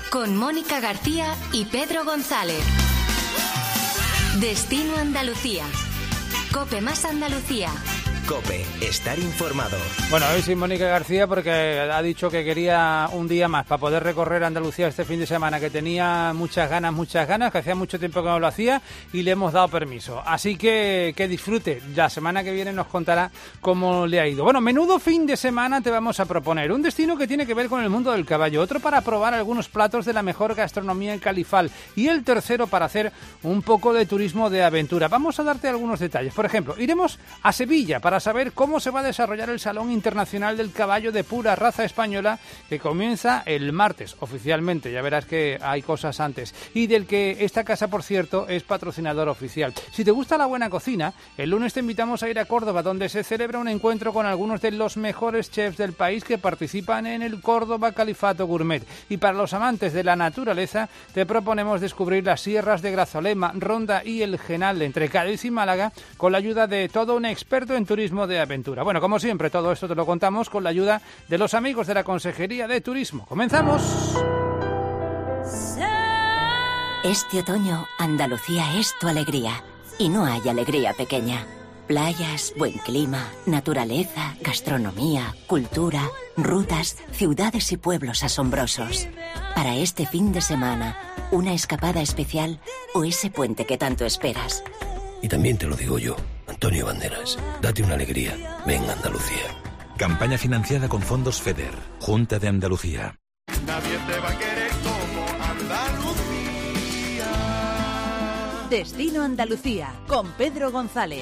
con Mónica García y Pedro González. Destino Andalucía. COPE más Andalucía. COPE, estar informado. Bueno, hoy sí Mónica García porque ha dicho que quería un día más para poder recorrer Andalucía este fin de semana, que tenía muchas ganas, que hacía mucho tiempo que no lo hacía y le hemos dado permiso. Así que disfrute. La semana que viene nos contará cómo le ha ido. Bueno, menudo fin de semana te vamos a proponer. Un destino que tiene que ver con el mundo del caballo, otro para probar algunos platos de la mejor gastronomía en Califal y el tercero para hacer un poco de turismo de aventura. Vamos a darte algunos detalles. Por ejemplo, iremos a Sevilla para saber cómo se va a desarrollar el Salón Internacional del Caballo de Pura Raza Española, que comienza el martes oficialmente, ya verás que hay cosas antes, y del que esta casa, por cierto, es patrocinador oficial. Si te gusta la buena cocina, el lunes te invitamos a ir a Córdoba, donde se celebra un encuentro con algunos de los mejores chefs del país que participan en el Córdoba Califato Gourmet. Y para los amantes de la naturaleza, te proponemos descubrir las sierras de Grazalema, Ronda y el Genal entre Cádiz y Málaga, con la ayuda de todo un experto en turismo de aventura. Bueno, como siempre, todo esto te lo contamos con la ayuda de los amigos de la Consejería de Turismo. ¡Comenzamos! Este otoño, Andalucía es tu alegría. Y no hay alegría pequeña. Playas, buen clima, naturaleza, gastronomía, cultura, rutas, ciudades y pueblos asombrosos. Para este fin de semana, una escapada especial o ese puente que tanto esperas. Y también te lo digo yo, Antonio Banderas, date una alegría, ven Andalucía. Campaña financiada con fondos FEDER, Junta de Andalucía. Nadie te va a querer como Andalucía. Destino Andalucía, con Pedro González.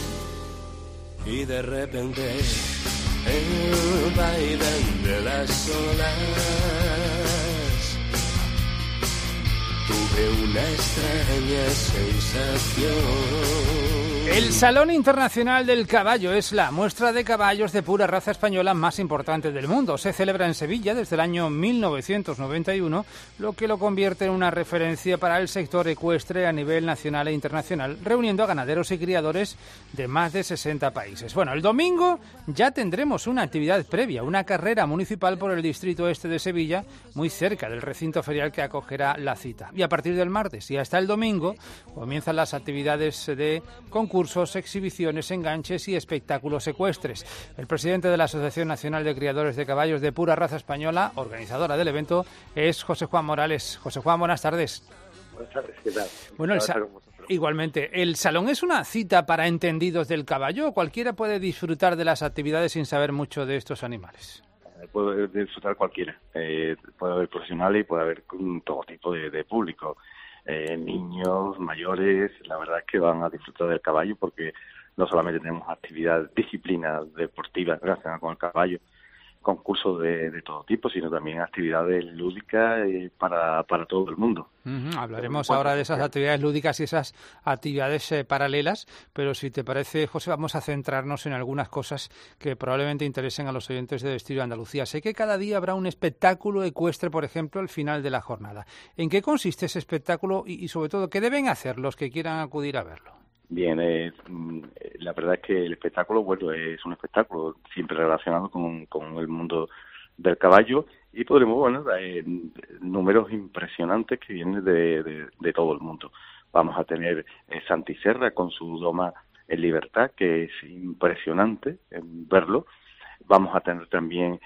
Y de repente, el vaivén de las olas, tuve una extraña sensación. El Salón Internacional del Caballo es la muestra de caballos de pura raza española más importante del mundo. Se celebra en Sevilla desde el año 1991, lo que lo convierte en una referencia para el sector ecuestre a nivel nacional e internacional, reuniendo a ganaderos y criadores de más de 60 países. Bueno, el domingo ya tendremos una actividad previa, una carrera municipal por el distrito este de Sevilla, muy cerca del recinto ferial que acogerá la cita. Y a partir del martes y hasta el domingo comienzan las actividades de concursos, exhibiciones, enganches y espectáculos ecuestres. El presidente de la Asociación Nacional de Criadores de Caballos de Pura Raza Española, organizadora del evento, es José Juan Morales. José Juan, buenas tardes. Buenas tardes, ¿qué tal? Bueno, igualmente, ¿el salón es una cita para entendidos del caballo o cualquiera puede disfrutar de las actividades sin saber mucho de estos animales? Puede disfrutar cualquiera. Puede haber profesionales y puede haber todo tipo de público. Niños, mayores, la verdad es que van a disfrutar del caballo porque no solamente tenemos actividades, disciplinas deportivas relacionadas con el caballo, concursos de todo tipo, sino también actividades lúdicas para todo el mundo. Hablaremos ahora de esas actividades lúdicas y esas actividades paralelas, pero si te parece, José, vamos a centrarnos en algunas cosas que probablemente interesen a los oyentes de Destino Andalucía. Sé que cada día habrá un espectáculo ecuestre, por ejemplo, al final de la jornada. ¿En qué consiste ese espectáculo y sobre todo, qué deben hacer los que quieran acudir a verlo? Bien, la verdad es que el espectáculo, bueno, es un espectáculo siempre relacionado con el mundo del caballo y podremos, bueno, números impresionantes que vienen de todo el mundo. Vamos a tener Santi Serra con su doma en libertad, que es impresionante verlo. Vamos a tener también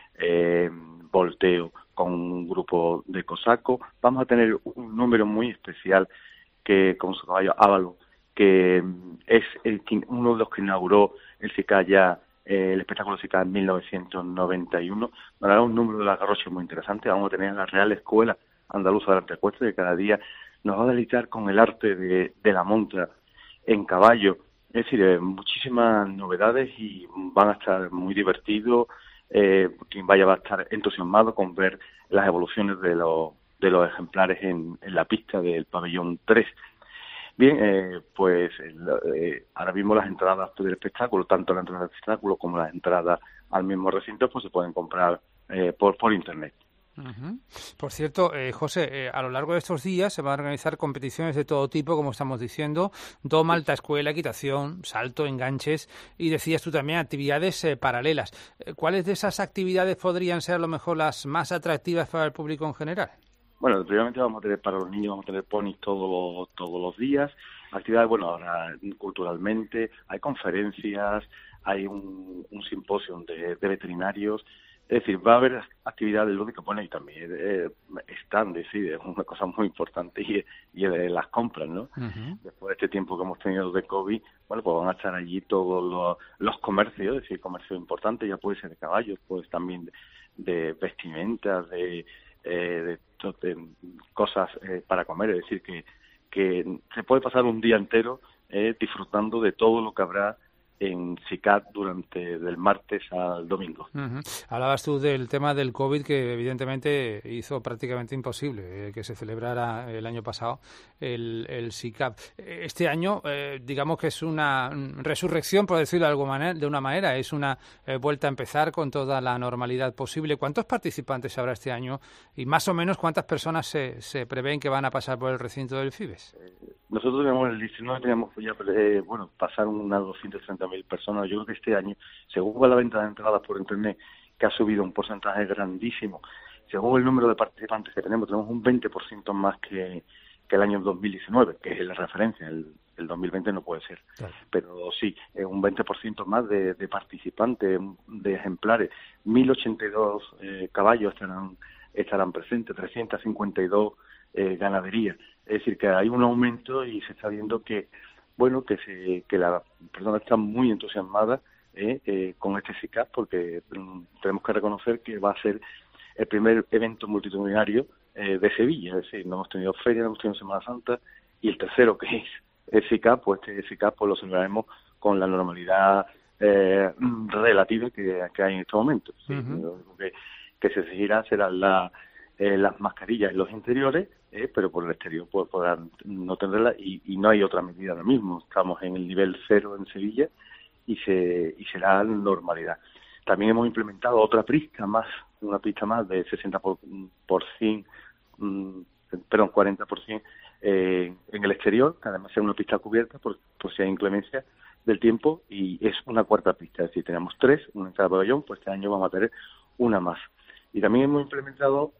volteo con un grupo de cosacos. Vamos a tener un número muy especial que con su caballo Ávalo, que es uno de los que inauguró el Cicaya, el espectáculo Cicaya en 1991. Habrá un número de la garrocha muy interesante. Vamos a tener la Real Escuela Andaluza de Arte Ecuestre, que cada día nos va a deleitar con el arte de la monta en caballo. Es decir, muchísimas novedades y van a estar muy divertidos. Quien vaya va a estar entusiasmado con ver las evoluciones de los ejemplares en la pista del pabellón 3. Bien, pues ahora mismo las entradas del espectáculo, tanto la entrada del espectáculo como las entradas al mismo recinto, pues se pueden comprar por internet. Por cierto, José, a lo largo de estos días se van a organizar competiciones de todo tipo, como estamos diciendo, doma, alta escuela, equitación, salto, enganches y decías tú también actividades paralelas. ¿Cuáles de esas actividades podrían ser a lo mejor las más atractivas para el público en general? Bueno, previamente vamos a tener para los niños, vamos a tener ponis todos los días, actividades, bueno, ahora culturalmente, hay conferencias, hay un simposio de veterinarios, es decir, va a haber actividades lúdicas, bueno, y también stands, sí, es una cosa muy importante y de las compras, ¿no? Uh-huh. Después de este tiempo que hemos tenido de COVID, bueno, pues van a estar allí todos los comercios, es decir, comercio importante, ya puede ser de caballos, pues también de vestimentas, de cosas para comer, es decir, que se puede pasar un día entero disfrutando de todo lo que habrá en SICAP del martes al domingo. Uh-huh. Hablabas tú del tema del COVID, que evidentemente hizo prácticamente imposible que se celebrara el año pasado el SICAP. Este año, digamos que es una resurrección, por decirlo de una manera, es una vuelta a empezar con toda la normalidad posible. ¿Cuántos participantes habrá este año y más o menos cuántas personas se prevén que van a pasar por el recinto del FIBES? Nosotros teníamos el 19, teníamos ya, pasaron unas 230.000 personas. Yo creo que este año, según la venta de entradas por internet, que ha subido un porcentaje grandísimo, según el número de participantes que tenemos un 20% más que el año 2019, que es la referencia. El 2020 no puede ser. Claro. Pero sí, es un 20% más de participantes, de ejemplares. 1.082 caballos estarán presentes, 352 ganaderías. Es decir, que hay un aumento y se está viendo que las personas están muy entusiasmadas con este SICAP, porque tenemos que reconocer que va a ser el primer evento multitudinario de Sevilla. Es decir, no hemos tenido feria, no hemos tenido Semana Santa, y el tercero, que es el SICAP, pues este SICAP pues lo celebraremos con la normalidad relativa que hay en este momento. ¿Sí? Uh-huh. Lo que se exigirá serán las mascarillas en los interiores, pero por el exterior podrán no tenerlas, y no hay otra medida ahora mismo. Estamos en el nivel 0 en Sevilla y será normalidad. También hemos implementado otra pista más, una pista más de 40% en el exterior, que además es una pista cubierta por si hay inclemencia del tiempo, y es una cuarta pista. Es decir, tenemos 3, una en cada pabellón, pues este año vamos a tener una más. Y también hemos implementado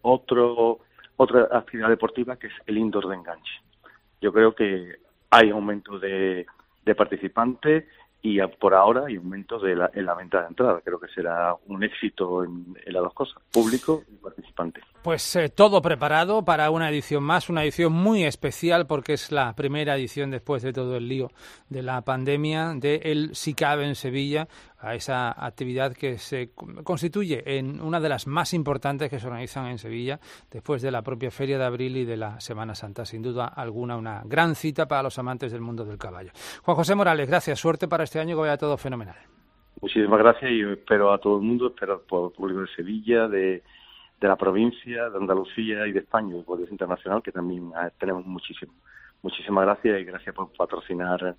otra actividad deportiva, que es el indoor de enganche. Yo creo que hay aumento de participantes y por ahora hay aumento en la venta de entrada. Creo que será un éxito en las dos cosas, público y participante. Pues todo preparado para una edición más, una edición muy especial, porque es la primera edición después de todo el lío de la pandemia del SICAP en Sevilla, a esa actividad que se constituye en una de las más importantes que se organizan en Sevilla después de la propia Feria de Abril y de la Semana Santa. Sin duda alguna, una gran cita para los amantes del mundo del caballo. Juan José Morales, gracias. Suerte para este año, que vaya todo fenomenal. Muchísimas gracias, y espero a todo el mundo, espero por el público de Sevilla, de la provincia, de Andalucía y de España, y por el internacional, que también tenemos muchísimo. Muchísimas gracias, y gracias por patrocinar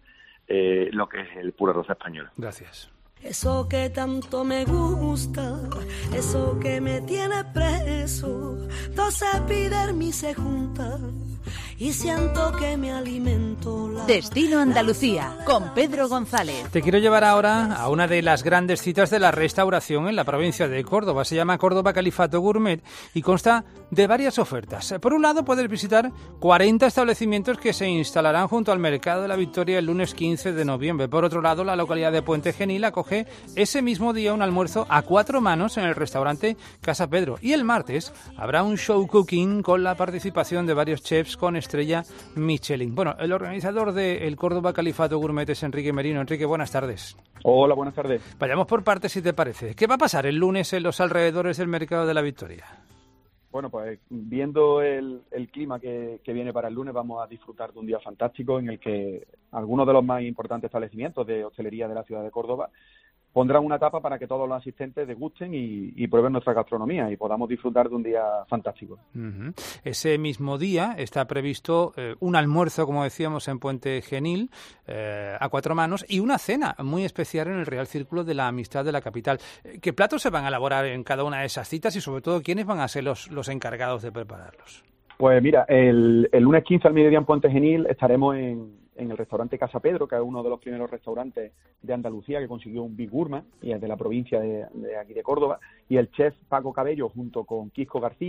lo que es el Pura Raza Española. Gracias. Eso que tanto me gusta, eso que me tiene preso, dos epidermis se juntan y siento que me alimento. Destino Andalucía, con Pedro González. Te quiero llevar ahora a una de las grandes citas de la restauración en la provincia de Córdoba. Se llama Córdoba Califato Gourmet y consta de varias ofertas. Por un lado, puedes visitar 40 establecimientos que se instalarán junto al Mercado de la Victoria el lunes 15 de noviembre. Por otro lado, la localidad de Puente Genil acoge ese mismo día un almuerzo a 4 manos en el restaurante Casa Pedro. Y el martes habrá un show cooking con la participación de varios chefs con estrella Michelin. Bueno, el organizador del Córdoba Califato Gourmet es Enrique Merino. Enrique, buenas tardes. Hola, buenas tardes. Vayamos por partes, si te parece. ¿Qué va a pasar el lunes en los alrededores del Mercado de la Victoria? Bueno, pues viendo el clima que viene para el lunes, vamos a disfrutar de un día fantástico en el que algunos de los más importantes establecimientos de hostelería de la ciudad de Córdoba pondrán una tapa para que todos los asistentes degusten y prueben nuestra gastronomía y podamos disfrutar de un día fantástico. Uh-huh. Ese mismo día está previsto un almuerzo, como decíamos, en Puente Genil, a 4 manos, y una cena muy especial en el Real Círculo de la Amistad de la capital. ¿Qué platos se van a elaborar en cada una de esas citas y, sobre todo, quiénes van a ser los encargados de prepararlos? Pues mira, el lunes 15 al mediodía en Puente Genil estaremos en el restaurante Casa Pedro, que es uno de los primeros restaurantes de Andalucía que consiguió un Big Gourmet, y es de la provincia de aquí de Córdoba, y el chef Paco Cabello junto con Quisco García,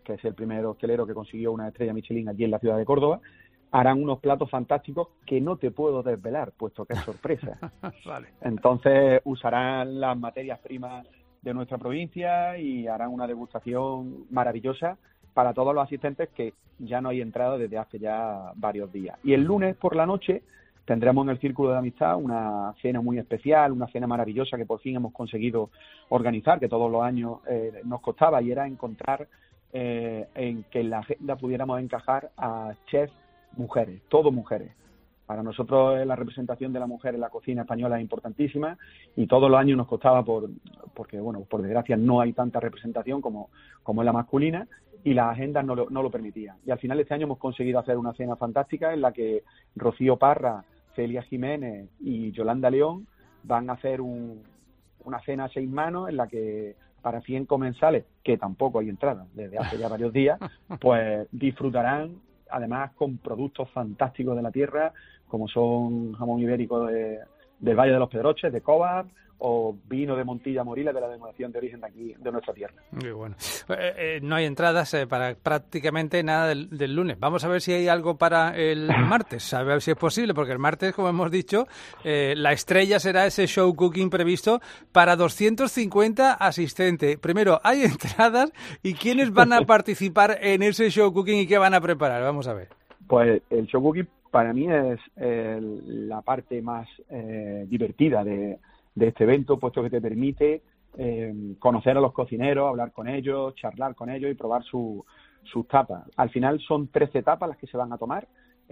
que es el primer hostelero que consiguió una estrella Michelin aquí en la ciudad de Córdoba, harán unos platos fantásticos que no te puedo desvelar, puesto que es sorpresa. Vale. Entonces usarán las materias primas de nuestra provincia y harán una degustación maravillosa para todos los asistentes, que ya no hay entrada desde hace ya varios días. Y el lunes por la noche tendremos en el Círculo de Amistad una cena muy especial, una cena maravillosa que por fin hemos conseguido organizar, que todos los años nos costaba, y era encontrar en que en la agenda pudiéramos encajar a chefs mujeres, todo mujeres. Para nosotros la representación de la mujer en la cocina española es importantísima, y todos los años nos costaba porque, bueno, por desgracia no hay tanta representación como es la masculina, y las agendas no lo permitían. Y al final este año hemos conseguido hacer una cena fantástica en la que Rocío Parra, Celia Jiménez y Yolanda León van a hacer una cena a 6 manos en la que para 100 comensales, que tampoco hay entrada desde hace ya varios días, pues disfrutarán, además con productos fantásticos de la tierra, como son jamón ibérico del Valle de los Pedroches, de Cobas, o vino de Montilla Moriles, de la denominación de origen de aquí, de nuestra tierra. Muy bueno. No hay entradas para prácticamente nada del lunes. Vamos a ver si hay algo para el martes, a ver si es posible, porque el martes, como hemos dicho, la estrella será ese show cooking previsto para 250 asistentes. Primero, ¿hay entradas? ¿Y quiénes van a participar en ese show cooking y qué van a preparar? Vamos a ver. Pues el show cooking para mí es la parte más divertida de este evento, puesto que te permite conocer a los cocineros, hablar con ellos, charlar con ellos y probar sus tapas. Al final son 13 tapas las que se van a tomar,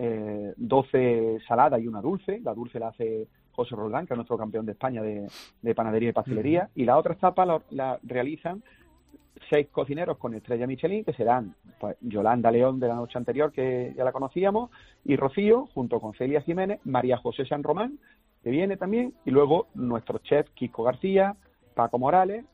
12 saladas y una dulce. La dulce la hace José Roldán, que es nuestro campeón de España de panadería y pastelería, y las otras tapas la realizan 6 cocineros con estrella Michelin, que serán pues Yolanda León de la noche anterior, que ya la conocíamos, y Rocío, junto con Celia Jiménez, María José San Román, que viene también, y luego nuestros chefs Kiko García, Paco Morales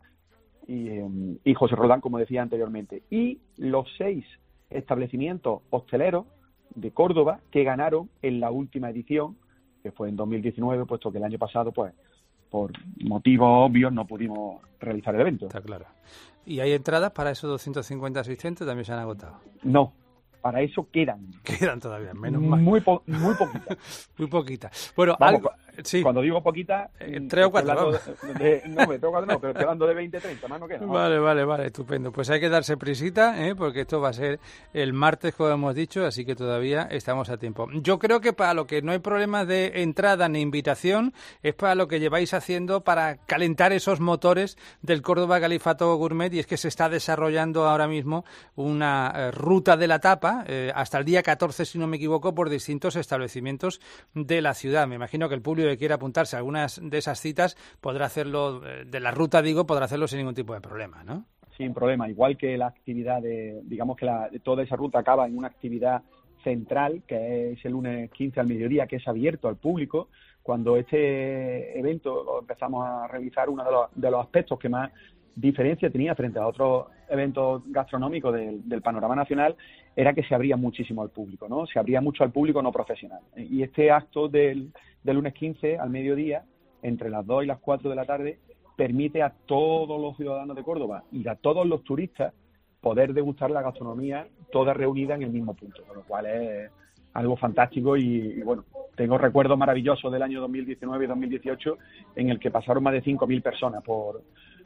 y José Roldán, como decía anteriormente. Y los 6 establecimientos hosteleros de Córdoba que ganaron en la última edición, que fue en 2019, puesto que el año pasado, pues, por motivos obvios, no pudimos realizar el evento. Está claro. ¿Y hay entradas para esos 250 asistentes? ¿También se han agotado? No. Para eso quedan. Quedan todavía, menos mal. Muy poquitas. Muy poquitas. Bueno, vamos, sí. Cuando digo poquitas... 3 o 4, no, 3 o 4 no, pero estoy hablando de 20, 30, más no queda. Vale, estupendo. Pues hay que darse prisita, porque esto va a ser el martes, como hemos dicho, así que todavía estamos a tiempo. Yo creo que para lo que no hay problemas de entrada ni invitación, es para lo que lleváis haciendo para calentar esos motores del Córdoba Califato Gourmet, y es que se está desarrollando ahora mismo una ruta de la tapa, hasta el día 14, si no me equivoco, por distintos establecimientos de la ciudad. Me imagino que el público que quiera apuntarse a algunas de esas citas podrá hacerlo, de la ruta podrá hacerlo sin ningún tipo de problema, ¿no? Sin problema, igual que la actividad digamos que toda esa ruta acaba en una actividad central, que es el lunes 15 al mediodía, que es abierto al público. Cuando este evento lo empezamos a realizar, uno de los aspectos que más diferencia tenía frente a otros eventos gastronómicos del panorama nacional era que se abría muchísimo al público, ¿no? Se abría mucho al público no profesional. Y este acto del lunes 15 al mediodía, entre las 2 y las 4 de la tarde, permite a todos los ciudadanos de Córdoba y a todos los turistas poder degustar la gastronomía toda reunida en el mismo punto, con lo cual es algo fantástico y bueno, tengo recuerdos maravillosos del año 2019 y 2018 en el que pasaron más de 5.000 personas por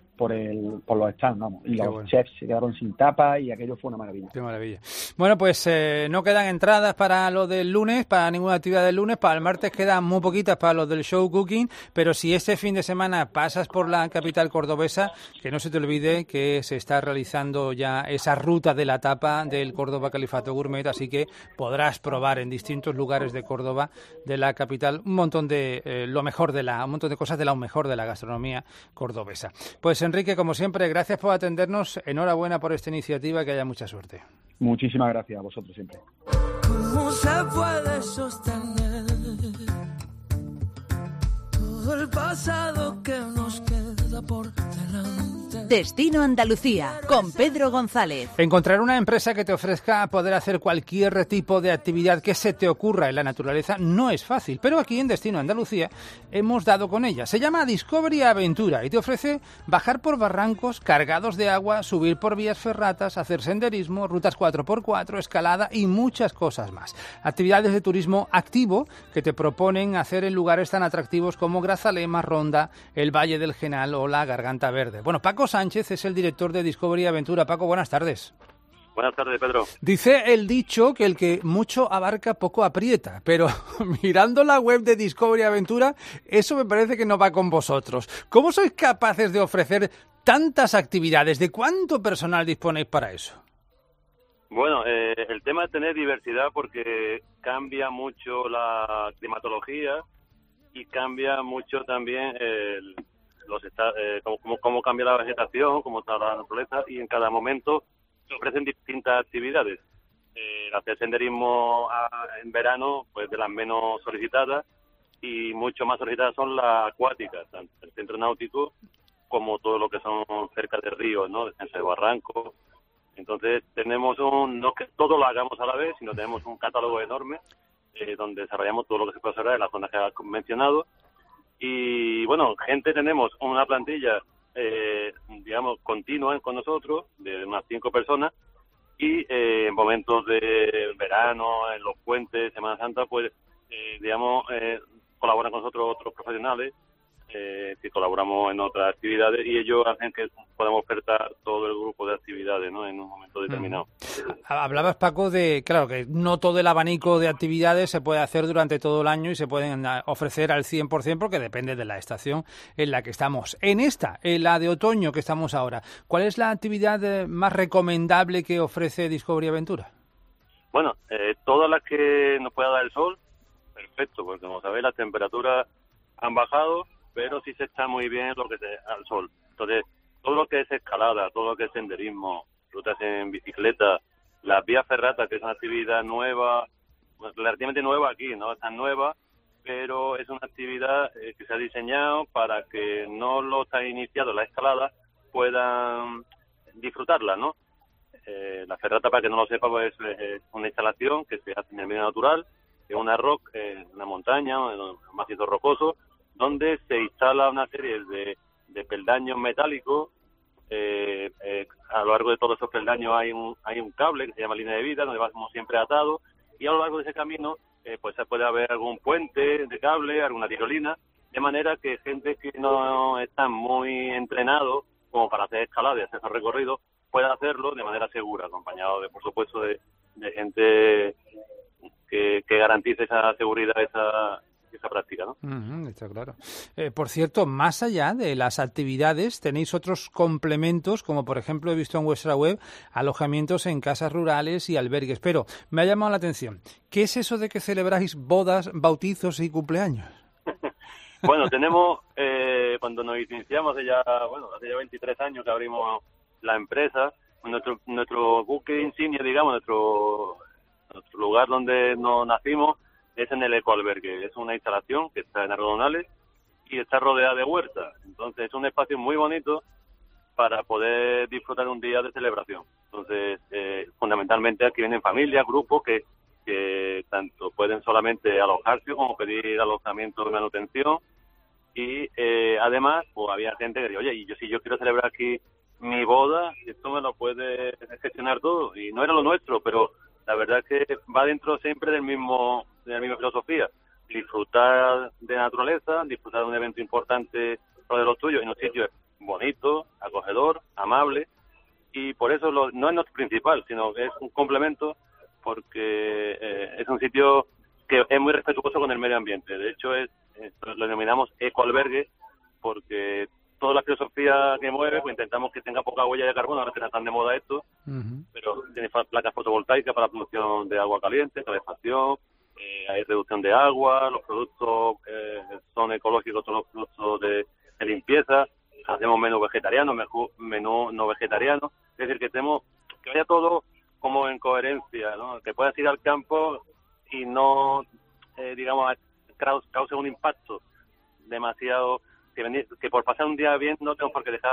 los stands, vamos, y los chefs se quedaron sin tapa y aquello fue una maravilla. Qué maravilla. Bueno, pues no quedan entradas para lo del lunes, para ninguna actividad del lunes, para el martes quedan muy poquitas para los del show cooking, pero si este fin de semana pasas por la capital cordobesa, que no se te olvide que se está realizando ya esa ruta de la tapa del Córdoba Califato Gourmet, así que podrás probar en distintos lugares de Córdoba, de la capital, un montón de un montón de cosas de lo mejor de la gastronomía cordobesa. Pues Enrique, como siempre, gracias por atendernos. Enhorabuena por esta iniciativa y que haya mucha suerte. Muchísimas gracias a vosotros siempre. ¿Cómo se puede sostener todo el pasado que nos queda por delante? Destino Andalucía, con Pedro González. Encontrar una empresa que te ofrezca poder hacer cualquier tipo de actividad que se te ocurra en la naturaleza no es fácil, pero aquí en Destino Andalucía hemos dado con ella. Se llama Discovery Aventura y te ofrece bajar por barrancos cargados de agua, subir por vías ferratas, hacer senderismo, rutas 4x4, escalada y muchas cosas más. Actividades de turismo activo que te proponen hacer en lugares tan atractivos como Grazalema, Ronda, el Valle del Genal o la Garganta Verde. Bueno, Paco Sánchez es el director de Discovery Aventura. Paco, buenas tardes. Buenas tardes, Pedro. Dice el dicho que el que mucho abarca, poco aprieta, pero mirando la web de Discovery Aventura, eso me parece que no va con vosotros. ¿Cómo sois capaces de ofrecer tantas actividades? ¿De cuánto personal disponéis para eso? Bueno, el tema es tener diversidad porque cambia mucho la climatología y cambia mucho también cómo cambia la vegetación, cómo está la naturaleza, y en cada momento se ofrecen distintas actividades. Hacer senderismo en verano, pues de las menos solicitadas, y mucho más solicitadas son las acuáticas, tanto el centro náutico como todo lo que son cerca de ríos, ¿no? Defensa de barrancos. Entonces tenemos no que todo lo hagamos a la vez, sino tenemos un catálogo enorme donde desarrollamos todo lo que se puede hacer en las zonas que has mencionado. Y bueno, tenemos una plantilla digamos continua con nosotros de unas 5 personas, y en momentos de verano, en los puentes, Semana Santa, pues colaboran con nosotros otros profesionales que colaboramos en otras actividades, y ellos hacen que podamos ofertar todo el grupo de actividades, ¿no?, en un momento determinado. Hablabas, Paco, de, claro, que no todo el abanico de actividades se puede hacer durante todo el año y se pueden ofrecer al 100% porque depende de la estación en la que estamos. En la de otoño que estamos ahora, ¿cuál es la actividad más recomendable que ofrece Discovery Aventura? Bueno, todas las que nos pueda dar el sol, perfecto, porque como sabéis las temperaturas han bajado, pero sí se está muy bien lo que es al sol. Entonces, todo lo que es escalada, todo lo que es senderismo, rutas en bicicleta, las vías ferratas, que es una actividad nueva, relativamente nueva aquí, no es tan nueva, pero es una actividad que se ha diseñado para que no los que han iniciado la escalada puedan disfrutarla, ¿no? La ferrata, para que no lo sepa, pues es una instalación que se hace en el medio natural, en una una montaña, en un macizo rocoso, donde se instala una serie de peldaños metálicos. A lo largo de todos esos peldaños hay un cable que se llama línea de vida, donde vamos siempre atados, y a lo largo de ese camino pues puede haber algún puente de cable, alguna tirolina, de manera que gente que no está muy entrenado como para hacer escalada y hacer esos recorridos pueda hacerlo de manera segura, acompañado por supuesto de gente que garantice esa seguridad, esa práctica, ¿no? Está claro. Por cierto, más allá de las actividades, tenéis otros complementos, como por ejemplo he visto en vuestra web, alojamientos en casas rurales y albergues. Pero me ha llamado la atención, ¿qué es eso de que celebráis bodas, bautizos y cumpleaños? Bueno, tenemos, cuando nos iniciamos hace ya 23 años que abrimos la empresa, nuestro buque insignia, digamos, nuestro lugar donde nos nacimos, es en el ecoalbergue. Es una instalación que está en Argonales y está rodeada de huertas. Entonces es un espacio muy bonito para poder disfrutar un día de celebración. Entonces, fundamentalmente aquí vienen familias, grupos que tanto pueden solamente alojarse como pedir alojamiento de manutención. Y además, pues había gente que dice, oye, si yo quiero celebrar aquí mi boda, esto me lo puede gestionar todo. Y no era lo nuestro, pero la verdad es que va dentro siempre de la misma filosofía. Disfrutar de naturaleza, disfrutar de un evento importante de los tuyos en un sitio bonito, acogedor, amable, y por eso no es nuestro principal, sino que es un complemento, porque es un sitio que es muy respetuoso con el medio ambiente. De hecho, lo denominamos ecoalbergue, porque toda la filosofía que mueve, pues intentamos que tenga poca huella de carbono, ahora que está tan de moda esto, pero tiene placas fotovoltaicas para la producción de agua caliente, calefacción, hay reducción de agua, los productos son ecológicos, todos los productos de limpieza, hacemos menú vegetariano, menú no vegetariano, es decir, que vaya todo como en coherencia, ¿no? Que puedas ir al campo y no, cause un impacto demasiado, que por pasar un día bien no tengo por qué dejar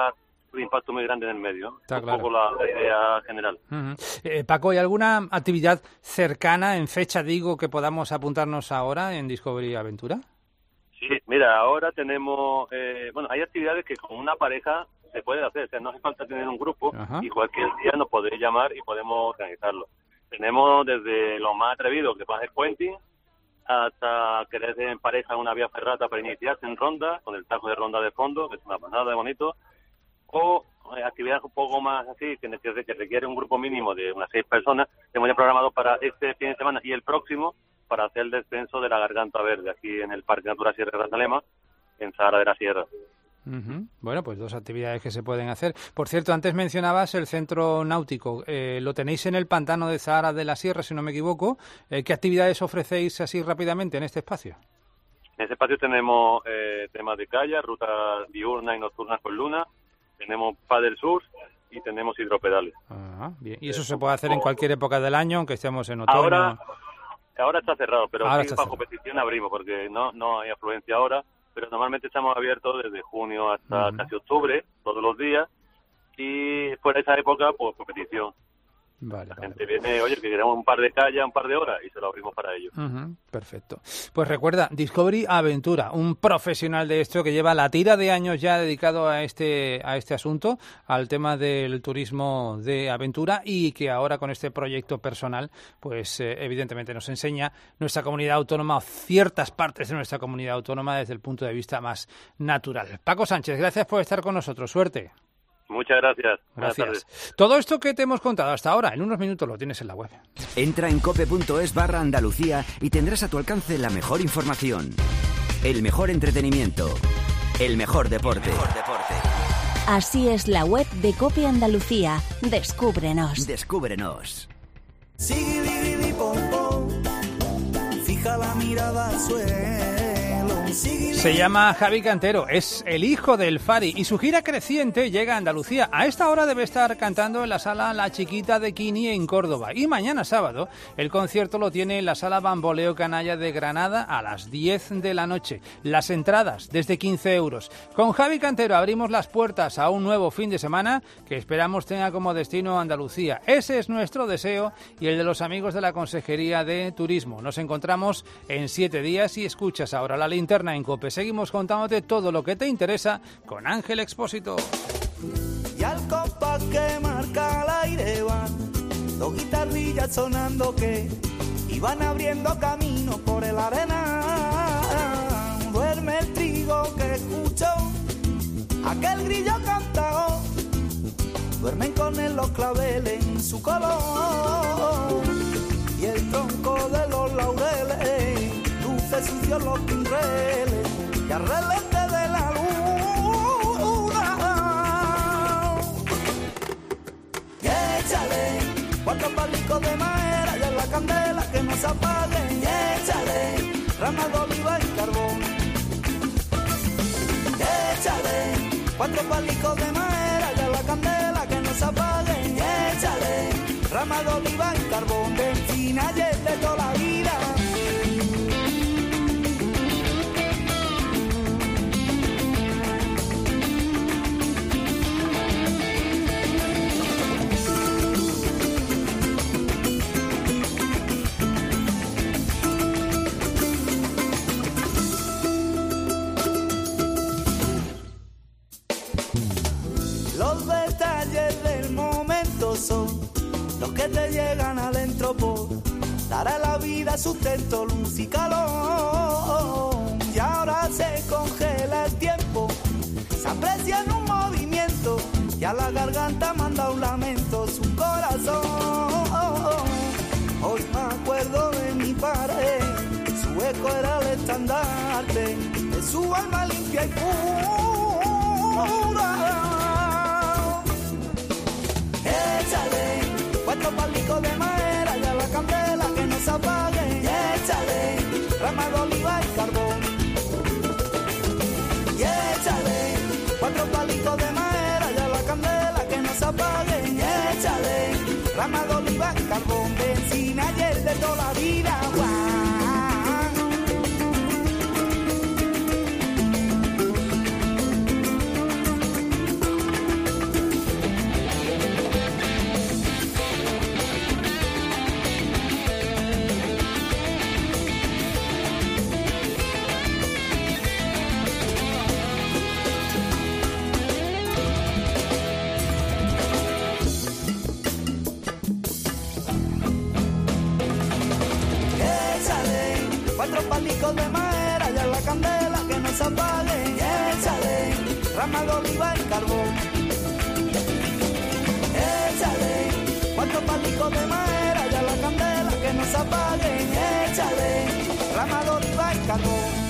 un impacto muy grande en el medio. Está un claro. poco la idea general. Paco, ¿hay alguna actividad cercana, en fecha digo, que podamos apuntarnos ahora en Discovery Aventura? Sí, mira, ahora tenemos, hay actividades que con una pareja se puede hacer, o sea, no hace falta tener un grupo. Ajá. Y cualquier día nos podéis llamar y podemos organizarlo. Tenemos desde lo más atrevido, que puede hacer puenting, hasta querer en pareja una vía ferrata para iniciarse en ronda, con el tajo de ronda de fondo, que es una pasada de bonito, o actividades un poco más así, que requiere un grupo mínimo de unas 6 personas, que hemos ya programado para este fin de semana y el próximo, para hacer el descenso de la Garganta Verde, aquí en el Parque Natural Sierra de Grazalema, en Sahara de la Sierra. Bueno, pues 2 actividades que se pueden hacer. Por cierto, antes mencionabas el centro náutico. Lo tenéis en el pantano de Sahara de la Sierra, si no me equivoco. ¿Qué actividades ofrecéis así rápidamente en este espacio? En ese espacio tenemos temas de kayak, rutas diurnas y nocturnas con luna, tenemos paddle surf y tenemos hidropedales. Bien. Y eso se puede hacer en cualquier época del año, aunque estemos en otoño. Ahora está cerrado, pero Ahora sí, está bajo petición abrimos, porque no hay afluencia ahora, pero normalmente estamos abiertos desde junio hasta casi octubre, todos los días, y fuera de esa época, pues por petición. La gente viene, oye, que queremos un par de calles, un par de horas, y se lo abrimos para ellos. Perfecto. Pues recuerda, Discovery Aventura, un profesional de esto que lleva la tira de años ya dedicado a este asunto, al tema del turismo de aventura, y que ahora con este proyecto personal, pues evidentemente nos enseña nuestra comunidad autónoma, o ciertas partes de nuestra comunidad autónoma desde el punto de vista más natural. Paco Sánchez, gracias por estar con nosotros. Suerte. Muchas gracias. Gracias. Todo esto que te hemos contado hasta ahora, en unos minutos lo tienes en la web. Entra en cope.es/Andalucía y tendrás a tu alcance la mejor información, el mejor entretenimiento, el mejor deporte. Así es la web de Cope Andalucía. Descúbrenos. Descúbrenos. Fija la mirada al suelo. Se llama Javi Cantero, es el hijo del Fari y su gira creciente llega a Andalucía. A esta hora debe estar cantando en la sala La Chiquita de Quini en Córdoba. Y mañana sábado el concierto lo tiene en la sala Bamboleo Canalla de Granada a las 10 de la noche. Las entradas desde 15 euros. Con Javi Cantero abrimos las puertas a un nuevo fin de semana que esperamos tenga como destino Andalucía. Ese es nuestro deseo y el de los amigos de la Consejería de Turismo. Nos encontramos en 7 días y escuchas ahora la linterna en COPE. Seguimos contándote todo lo que te interesa con Ángel Expósito. Y al compás que marca el aire van 2 guitarrillas sonando que iban abriendo camino por el arena. Duerme el trigo que escuchó aquel grillo cantao. Duermen con él los claveles en su color y el tronco de los laureles luce sucio los pinreles y al relente de la luna. Y échale 4 palicos de madera y a la candela que no se apague. Y échale ramas de oliva y carbón. Y échale 4 palicos de madera y a la candela que no se apague. Y échale ramas de oliva y carbón. Benzina y es de toda la vida. Los detalles del momento son los que te llegan adentro por dar a la vida sustento, luz y calor. Y ahora se congela el tiempo, se aprecia en un movimiento y a la garganta manda un lamento su corazón. Hoy me acuerdo de mi padre, su eco era el estandarte de su alma limpia y pura. Échale 4 palicos de madera y a la candela que no se apague. Échale ramas de oliva y carbón. Y échale 4 palicos de madera y a la candela que no se apague. Échale ramas de oliva y carbón. Benzina y el de toda la vida. candela que no se apague, échale rama de oliva y carbón. Échale 4 palicos de madera y a la candela que no se apague, échale rama de oliva y carbón.